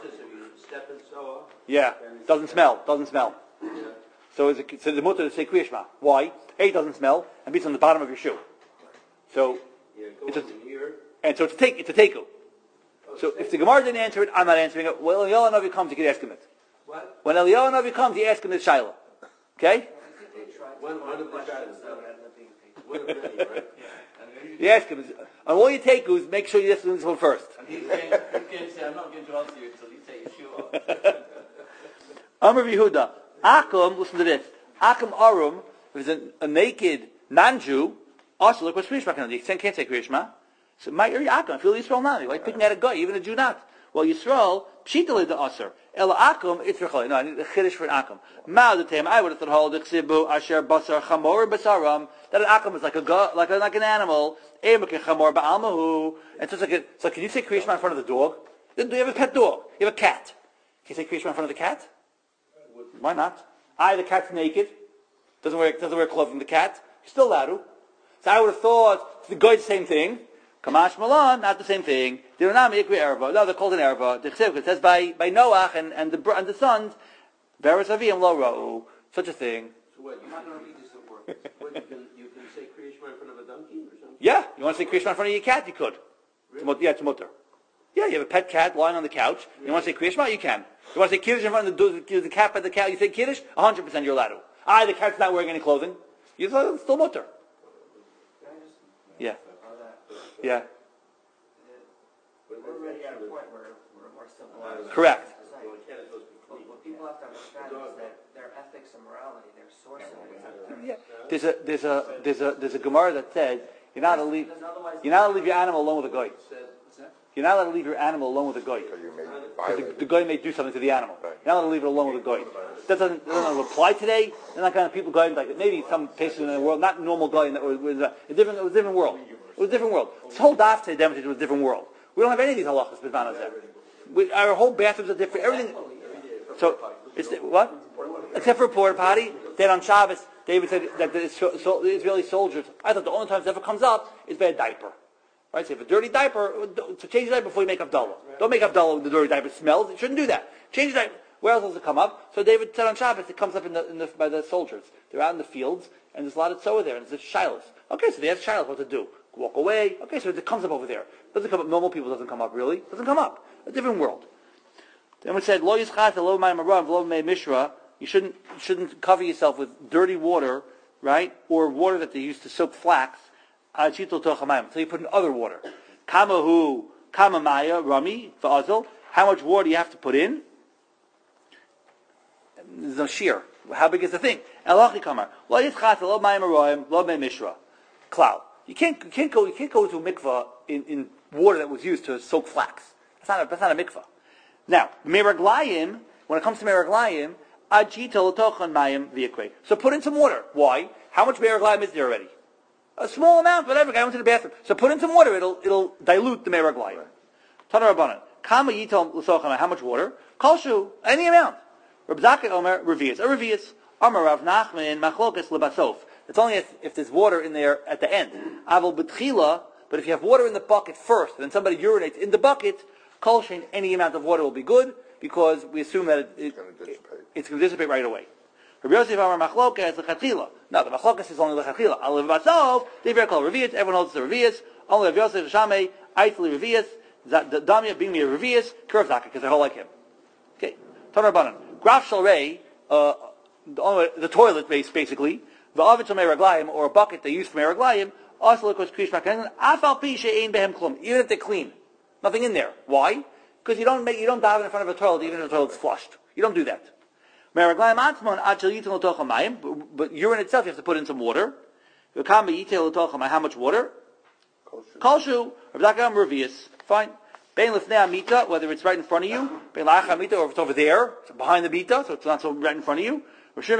Yeah. Doesn't smell. Doesn't smell. So, is it, so the mutter to say kriyishma. Why? A, it doesn't smell, and B, it's on the bottom of your shoe. So, it's a, and so it's a take, it's a teku. So, if the Gemara didn't answer it, I'm not answering it. When Eliyahu Navi comes, you can ask him it. What? When Eliyahu Navi comes, you ask him the shaila. Okay? One, one of the questions. One of many, right? You ask him, and all you take is make sure you ask him this one first. And he's saying, you can say, I'm not going to answer you until you say Yeshua. Amar Yehuda, Akum, listen to this. Akum Arum, if it's a, a naked non-Jew, also look what's Kriyishma. You can't say Kriyishma. So, my Akum, I feel Yisrael now. You're like picking at a guy, even a Jew not. Well, Yisrael, Pshitale the Aser. Ela Akum, it's Rechol. No, I need a Chiddush for an Akum. Ma the Tem, I would have thought, hold the Chsibu, Asher, Basar, Chamor, Basaram, that an Akum is like a go, like, a, like an animal. Emek and Chamor, Ba'almahu. And so it's like, a, so can you say Kriyishma in front of the dog? Do you have a pet dog? You have a cat. Can you say Kriyishma in front of the cat? Why not? I, the cat's naked. Doesn't wear, doesn't wear clothing. The cat, he's still allowed to. So I would have thought, the guy's the same thing. Kamash Malan, not the same thing. They're not Mikri Erva. No, they're called an Erva. It says by, by Noach and, and, the, and the sons, Beres Avim Lo Ra'u. Such a thing. So what, you're not going to read this at work. What, you can, you can say Kriyishma in front of a donkey or something? Yeah. You want to say Kriyishma in front of your cat? You could. Really? It's, yeah, it's mutter. Yeah, you have a pet cat lying on the couch. Really? You want to say Kriyishma? You can. You want to say Kiddush in front of the, the cat by the cat? You say Kiddush? one hundred percent you're allowed to. Ah, the cat's not wearing any clothing. You're still mutter. Yeah. Yeah. We're already at a point where we're more civilized. Correct. What, what people have to understand is that their ethics and morality, their source of it. Yeah. There's a there's a there's a there's a Gemara that said you're not allowed to leave you're not allowed to leave your animal alone with a goy. You're not allowed to leave your animal alone with a goy. Because the, the goy may do something to the animal. You're not allowed to leave it alone with a goy. That doesn't, that doesn't apply today. They're not kind of people going like maybe some places in the world, not normal going that was, was a, a different it was a different world. It was a different world. This whole daf today demonstrates it was a different world. We don't have any of these halachas b'zman hazeh. We, our whole bathrooms are different. Everything. So it's what? Except for a porta potty. Then on Shabbos, David said that the, so, the Israeli soldiers. I thought the only time it ever comes up is by a diaper. Right? So if a dirty diaper, so change the diaper before you make Havdalah. Don't make Havdalah when the dirty diaper smells. You shouldn't do that. Change the diaper. Where else does it come up? So David said on Shabbos, it comes up in the, in the, by the soldiers. They're out in the fields, and there's a lot of tzoa there, and there's shilas. Okay, so they ask shilas what to do. Walk away. Okay, so it comes up over there. Doesn't come up. Normal people doesn't come up really. Doesn't come up. A different world. Then we said lo yischat lo ma'im aram lo mei mishra. You shouldn't you shouldn't cover yourself with dirty water, right, or water that they used to soak flax. Achitol tochamayim. Until you put in other water. Kamahu kamamaya rami va'azil. How much water do you have to put in? There's no shear. How big is the thing? Elachi kamar lo yischat lo ma'im aram lo mei mishra. Cloud. You can't, you can't go. You can't go to a mikvah in, in water that was used to soak flax. That's not a, that's not a mikvah. Now, meraglayim. When it comes to meraglayim, So put in some water. Why? How much meraglayim is there already? A small amount, whatever. Guy went to the bathroom. So put in some water. It'll it'll dilute the meraglayim. Tana Rabbanan. Kama yitom l'socham. How much water? Kolshu. Any amount. Reb Zakkai Omer revius. A revius. Amar Rav Nachman machlokas lebasof. It's only if, if there's water in there at the end. Aval betchila. But if you have water in the bucket first, and then somebody urinates in the bucket, kolshin, any amount of water will be good, because we assume that it, it, it, it's going to dissipate right away. Rabbi Yosef Amar machlokas lechatchila. No, the machlokas is only lechatchila. Al lebasof, they very called revius. Everyone holds the revius. Only Rabbi Yosef Shamei, Eitli revius. Damya being me a revius, Kurav Zaka, because they're all like him. Okay. Tanar Banan. Graf Shalrei, uh, the, the toilet base, basically, the oven to meraglayim, or a bucket they use for meraglayim, also look krish makanin, afal pi she'ein behem klum, even if they're clean. Nothing in there. Why? Because you don't make, you don't dive in front of a toilet, even if the toilet's flushed. You don't do that. Meraglayim atzmon, achel yitin l'tocha mayim, but urine itself, you have to put in some water. V'kam yitel l'tocha mayim, how much water? Kolshu, Rav Zakkai revius. Fine. Bein lifnei amita, whether it's right in front of you, bein lach amita, or if it's over there, it's behind the mita, so it's not so right in front of you. If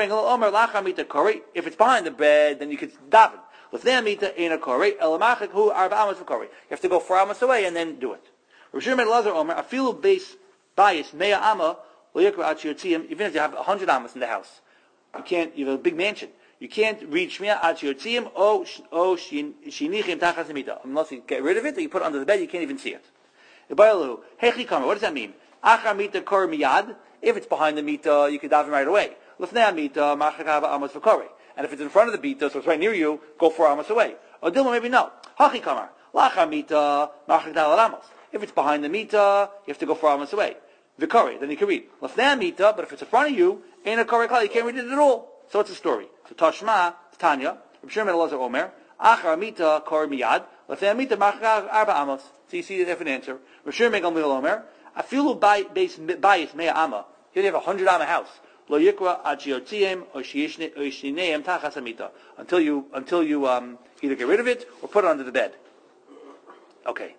it's behind the bed, then you could daven. Lifnei amita ain't a kori. Elamachik hu arba amos v'kori. You have to go four amos away and then do it. Rav Shimon Elazar Omer, afilu base bias mea amma lo yikra at shiyotziyim. Even if you have a hundred amos in the house, you can't. You have a big mansion. You can't read shmiya at shiyotziyim o o shinichim tachas amita unless you get rid of it or you put it under the bed. You can't even see it. What does that mean? Achar mita kor miyad. If it's behind the mita, you can daven right away. Lefnei mita machakava amos v'kori. And if it's in front of the mita, so it's right near you, go four amos away. Or dilma maybe no. Hachi kamar lachar mita machakava amos. If it's behind the mita, you have to go four amos away. V'kori, then you can read lefnei mita. But if it's in front of you, ain't a kori klal. You can't read it at all. So it's a story. So Tashma, Tanya, Rav Shimon Elazar Omer, achar mita kor miyad. Lefnei mita machakava arba amos. So you see the different answer. Rav Shimon Omer, afilu base bias mea amma. Here you have a hundred amma house. Lo yikra ad shiyotziyim or shinineim tachas amita. Until you until you um, either get rid of it or put it under the bed. Okay.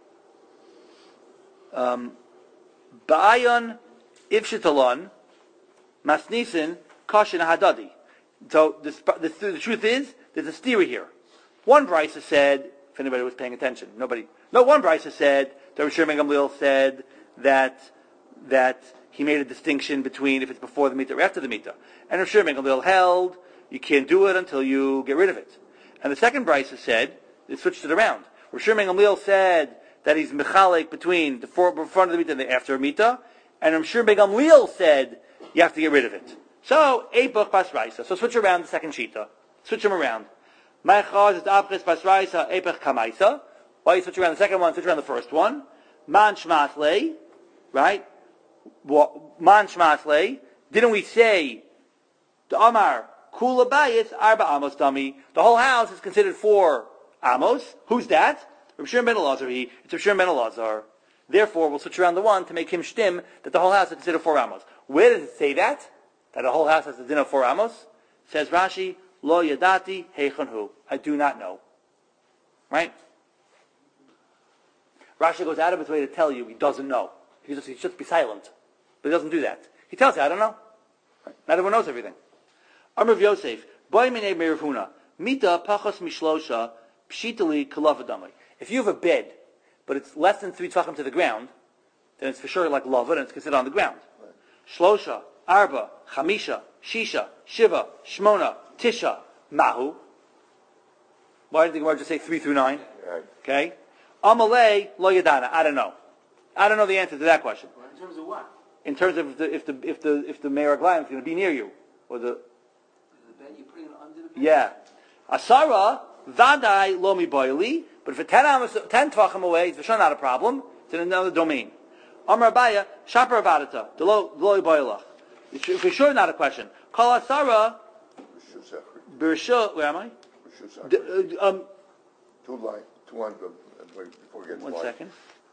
Um, Ba'ayon ivshitalon masnisin kashin hadadi. So this, this, the truth is there's a theory here. One brisa said, if anybody was paying attention, nobody. No, one brisa said, the Rav Shimon Gamliel said that that he made a distinction between if it's before the mita or after the mita. And Rav Shimon Gamliel held you can't do it until you get rid of it. And the second brisa said, they switched it around. Rav Shimon Gamliel said that he's mechalek between the front of the mita and the after mita. And Rav Shimon Gamliel said you have to get rid of it. So, eight book pas brisa. So switch around the second shita. Switch them around. Ma'achaz is apres pas brisa epech kamaisa. Why you switch around the second one, switch around the first one. Man shmatlei, right? Man shmatlei. Didn't we say the Amar kula bayis arba amos dami? The whole house is considered four amos. Who's that? Rav Shimon ben Elazar. He. It's Rav Shimon ben Elazar. Therefore, we'll switch around the one to make him shtim that the whole house is considered four amos. Where does it say that? That the whole house has a din of four amos? Says Rashi, lo yadati heichon hu. I do not know. Right? Rashi goes out of his way to tell you he doesn't know. He just, he should be silent. But he doesn't do that. He tells you, I don't know. Right? Not everyone knows everything. Amr Yosef, boy minei merivuna, mita pachos mishlosha, pshitali kalavadamai. If you have a bed, but it's less than three tvachim to the ground, then it's for sure like lava, and it's considered on the ground. Shlosha, arba, chamisha, shisha, shiva, shmona, tisha, mahu. Why did the Gemara just say three through nine? Right. Okay. Amalei lo yadana. I don't know. I don't know the answer to that question. In terms of what? In terms of the, if the if the if the meraglayim is going to be near you, or the The bed, you're putting it under the bed? yeah, asara vadai lo miboili. But if it's ten amos, ten tvachim away, it's for sure not a problem. It's in another domain. Amar Abaya shapar abadata delo delo boilach. It's for sure not a question. Kol asara b'rishah. Where am I? D- uh, um, Two line, two lines before we get to one line. second.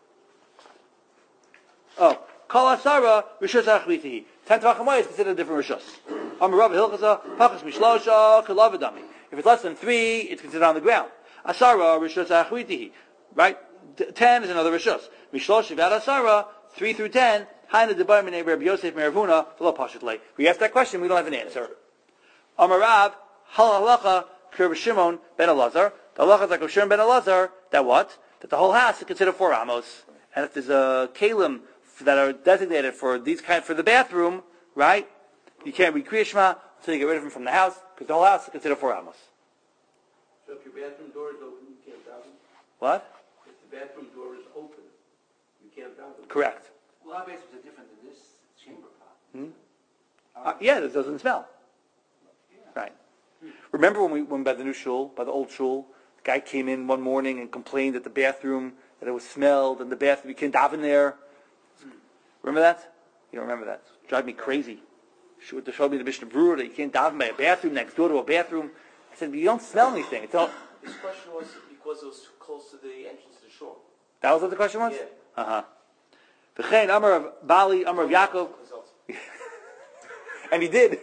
Oh, kol asara rishus achvitihi. Ten tvachim away is considered a different rishus. Amar Rabbi Hilchasa pachas mishlosha kalavadami. If it's less than three, it's considered on the ground. Asara rishus achvitihi. Right? Ten is another rishus. Mishloshvad asara, three through ten, Haina debar min Rabbi Yosef Meravuna v'lo pashut lei. We asked that question, we don't have an answer. Amar Rav, hal halacha k'Rabbi Shimon ben Elazar. The halacha is like Rabbi Shimon ben Elazar, that what? That the whole house is considered four amos. And if there's a kalim that are designated for these kind, for the bathroom, right? You can't read Kriya Shema until you get rid of them from the house, because the whole house is considered four amos. So if your bathroom door is open, you can't daven? What? If the bathroom door is open, you can't daven? Correct. Well, our bathrooms are different than this chamber pot. Hmm? Uh, yeah, it doesn't smell. Right. Remember when we went by the new shul, by the old shul, the guy came in one morning and complained that the bathroom, that it was smelled, and the bathroom, you can't daven there. Remember that? You don't remember that? It drive me crazy. They showed me the Mishnah Brewer that you can't daven by a bathroom next door to a bathroom. I said, you don't smell anything. It's all... This question was because it was too close to the entrance to the shore. That was what the question was? Yeah. Uh-huh. V'chein Amar of Bali, Amar of Yaakov. And he did.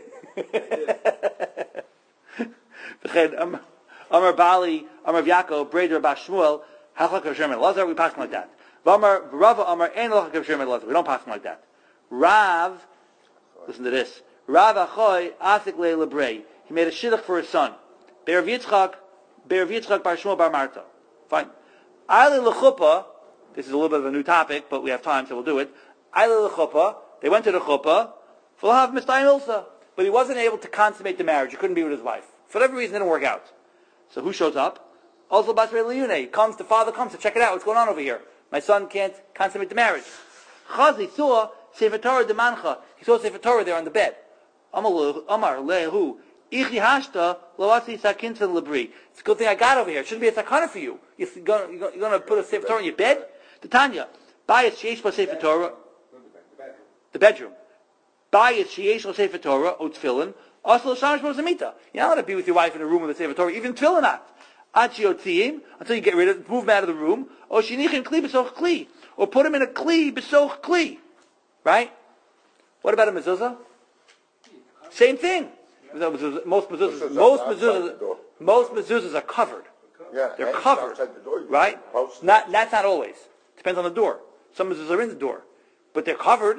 V'chein Amar Bali, Amar of Yaakov, Breder Bas Shmuel, Halchak of Shem and Lazar, we pass him like that. V'amar, Rava Amar, and Halchak of Shem and Lazar. We don't pass him like that. Rav, listen to this. Rav Achoy, Asik Le Lebrei. He made a shidduch for his son. Be'er Yitzchak, Be'er Yitzchak Bar Shmuel Bar Marta. Fine. Aile L'chuppah, this is a little bit of a new topic, but we have time, so we'll do it. Aile L'chuppah, they went to the chuppah, Fulahav Mistayim Ilsa. But he wasn't able to consummate the marriage. He couldn't be with his wife. For whatever reason, it didn't work out. So who shows up? Also Basrei Liyune. Comes, the father comes to check it out. What's going on over here? My son can't consummate the marriage. Chazi saw Sefer Torah de Mancha. He saw Sefer Torah there on the bed. Amar lehu. Ichi hashta loasi sakintan lebri. It's a good thing I got over here. It shouldn't be a sakana for you. You're going, you're going to put a Sefer Torah in your bed? The Tanya. Bayis sheish ba Sefer Torah. The bedroom. Bayis sheish ba Sefer Torah o tefillin. Also l'shamish bo zamita. You're not allowed to be with your wife in a room with a Sefer Torah, even tefillin not. Until you get rid of, move them out of the room, or shinichim kli b'soch kli, or put them in a kli b'soch kli, right? What about a mezuzah? Same thing. Most mezuzahs, most mezuzahs, most mezuzahs are covered. Yeah, they're covered, the right? Not that's not always. Depends on the door. Some mezuzahs are in the door, but they're covered.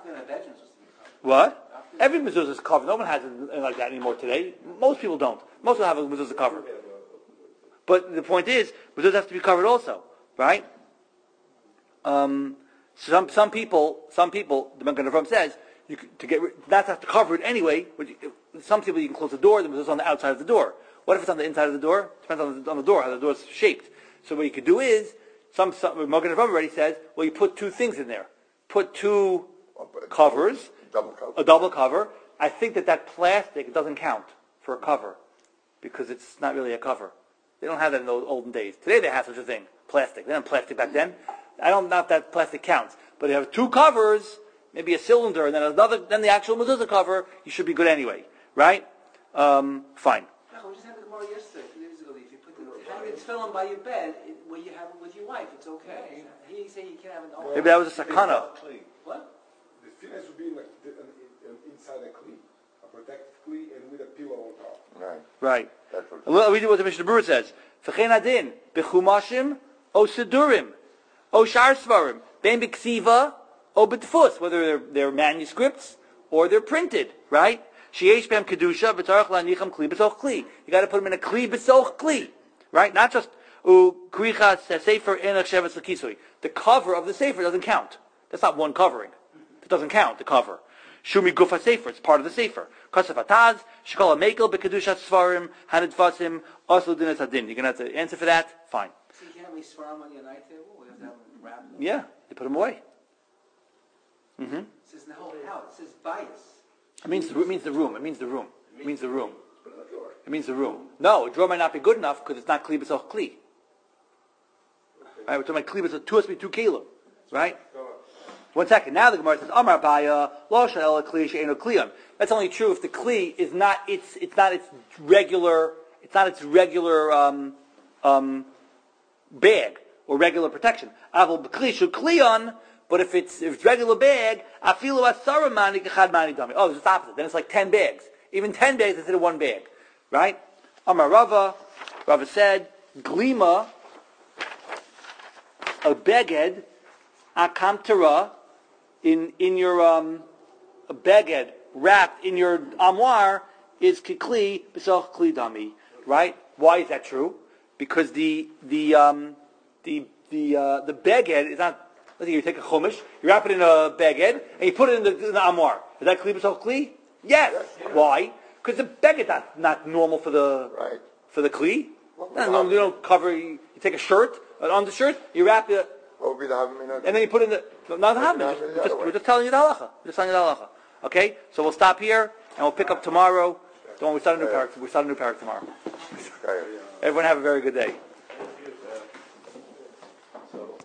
What? Every mezuzah is covered. No one has it like that anymore today. Most people don't. Most will have a mezuzah covered. But the point is, mezuzahs have to be covered also, right? Um, some some people, some people, the Magen Avraham says, you can, to get that's have to cover it anyway. Some people you can close the door, the mezuzah on the outside of the door. What if it's on the inside of the door? Depends on the, on the door, how the door is shaped. So what you could do is, some, some Magen Avraham already says, well, you put two things in there. Put two covers, double cover. a double cover. I think that that plastic doesn't count for a cover because it's not really a cover. They don't have that in those olden days. Today they have such a thing, plastic. They didn't have plastic back then. I don't know if that plastic counts. But if you have two covers, maybe a cylinder, and then another, then the actual mezuzah cover, you should be good anyway, right? Um, fine. No, we just had the Gemara yesterday, two days ago. If you put the hang it film by your bed, it, where you have it with your wife, it's okay. He say you can't have it. All Maybe that was a sakana. What? The fitness would be like the, uh, uh, inside a kli, a protective kli, and with a pillow on top. Right. Right. That's what Well, we do what the Mishnah Brewer says. V'chein adin b'chumashim o sedurim o shar svarim ben b'ksiva o b'tfus, whether they're, they're manuscripts or they're printed, right? Sheyesh b'hem kedusha v'tarach la'nicham kli b'soch kli. You got to put them in a kli b'soch kli, right? Not just u krichas sefer enach shevetz l'kisui. The cover of the sefer doesn't count. That's not one covering. It doesn't count. The cover. Shumi gufa sefer. It's part of the sefer. Kasef ataz shekol hamekel b'kedushat svarim haned fasim aslu dinas hadin. You're gonna have to answer for that. Fine. So you can't have any svarim on your night table? We have to have them wrapped. Yeah, they put them away. Mm-hmm. It says the whole house. It says bias. It means the, it means the room. It means the room. It means the room. It means the room. No, a drawer might not be good enough because it's not kli b'soch kli. Right, we're talking about kli b'soch. Two has to be two kilo, right? One second. Now the Gemara says, "Amar Baya lo shel kli she'eno kliyon." That's only true if the kli is not its. It's not its regular. It's not its regular um, um, bag or regular protection. Avol b'kli shu kliyon. But if it's if it's regular bag, afilu asara mani kechad mani dami. Oh, it's the opposite. Then it's like ten bags. Even ten bags instead of one bag, right? Amar Rava. Rava said, "Glima a beged akam tera." in in your um, beged wrapped in your armoire is kikli b'soch kli dami, right? Why is that true? Because the the um, the the uh, the beged is not. Let's say you take a chumash, you wrap it in a beged, and you put it in the, in the armoire. Is that kli b'soch kli? Yes. yes. Why? Because the beged not not normal for the Right. for the kli. Well, No, no, you don't cover. You, you take a shirt, an undershirt, you wrap it, What would be the Havamina? and then you put it in the. No, not the Like havamina. the Just, Havamina we're, just, the other we're just telling you the halacha. We're just telling you the halacha. Okay, so we'll stop here and we'll pick up tomorrow. Don't we start a new parak? We start a new parak tomorrow. Okay. Everyone have a very good day.